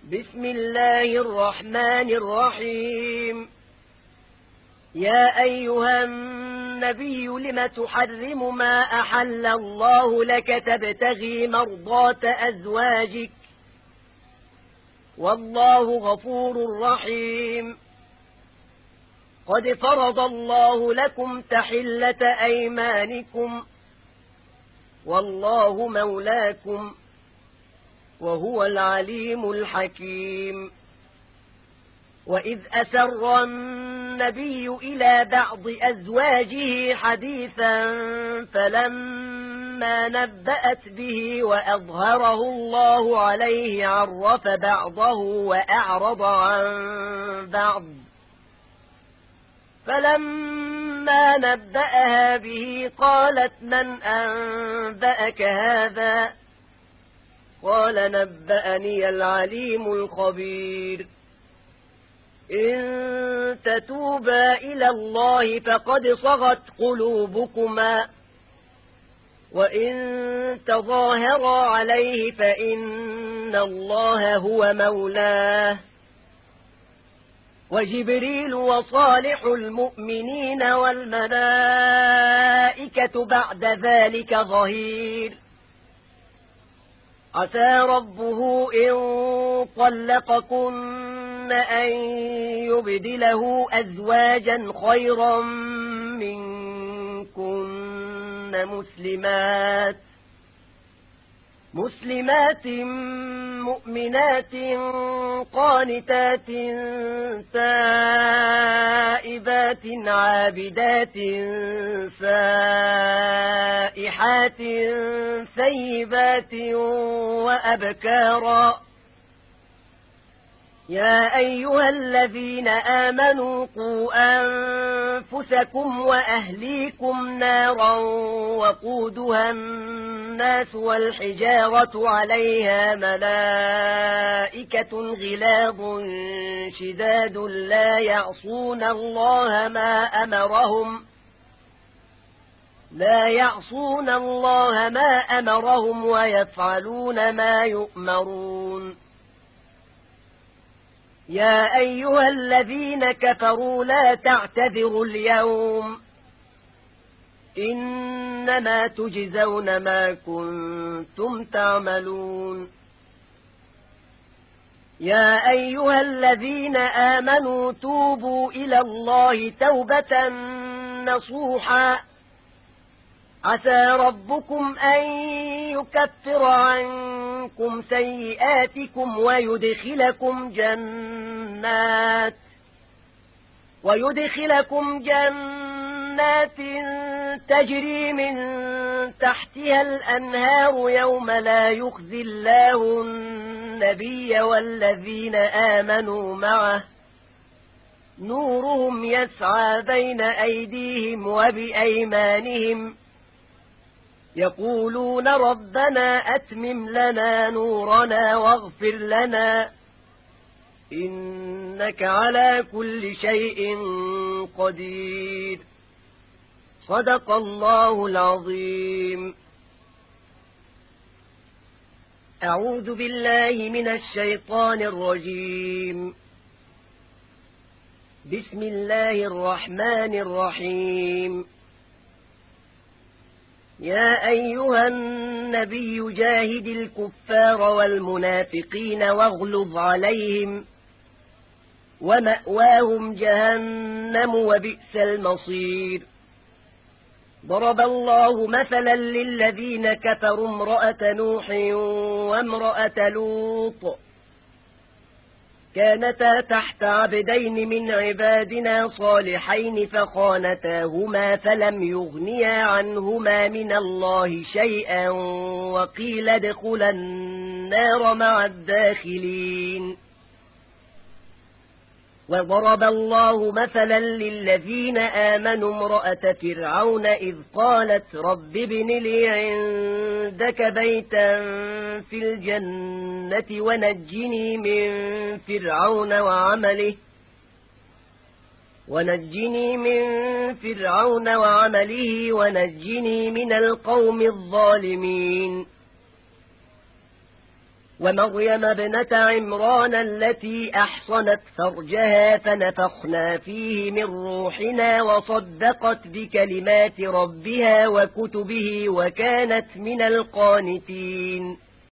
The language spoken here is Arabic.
بسم الله الرحمن الرحيم. يا أيها النبي لم تحرم ما أحل الله لك تبتغي مرضات أزواجك والله غفور رحيم. قد فرض الله لكم تحلة أيمانكم والله مولاكم وهو العليم الحكيم. وإذ أسر النبي إلى بعض أزواجه حديثا فلما نبأت به وأظهره الله عليه عرف بعضه وأعرض عن بعض، فلما نبأها به قالت من أنبأك هذا؟ قال نبأني العليم الخبير. إن تتوبا إلى الله فقد صغت قلوبكما وإن تظاهرا عليه فإن الله هو مولاه وجبريل وصالح المؤمنين والملائكة بعد ذلك ظهير. عسى ربه إن طلقكن أن يبدله أزواجا خيرا منكن مسلمات مؤمنات قانتات تائبات عابدات سائحات ثيبات وأبكارا. يا أيها الذين آمنوا قوا أنفسكم وأهليكم نارا وقودها الناس والحجارة عليها ملائكة غلاظ شداد لا يعصون الله ما أمرهم ويفعلون ما يؤمرون. يا أيها الذين كفروا لا تعتذروا اليوم إنما تجزون ما كنتم تعملون. يا أيها الذين آمنوا توبوا إلى الله توبة نصوحا عسى ربكم أن يكفر عنكم سيئاتكم ويدخلكم جنات تجري من تحتها الأنهار يوم لا يخزي الله النبي والذين آمنوا معه نورهم يسعى بين أيديهم وبأيمانهم يقولون ربنا أتمم لنا نورنا واغفر لنا إنك على كل شيء قدير. صدق الله العظيم. أعوذ بالله من الشيطان الرجيم. بسم الله الرحمن الرحيم. يا أيها النبي جاهد الكفار والمنافقين واغلظ عليهم ومأواهم جهنم وبئس المصير. ضرب الله مثلا للذين كفروا امرأة نوح وامرأة لوط كانتا تحت عبدين من عبادنا صالحين فخانتاهما فلم يغنيا عنهما من الله شيئا وقيل ادخلا النار مع الداخلين. وضرب الله مثلا للذين آمنوا امرأة فرعون إذ قالت رب ابن لي عندك بيتا في الجنة ونجني من فرعون وعمله ونجني من القوم الظالمين. ومريم ابنة عمران التي أحصنت فرجها فنفخنا فيه من روحنا وصدقت بكلمات ربها وكتبه وكانت من القانتين.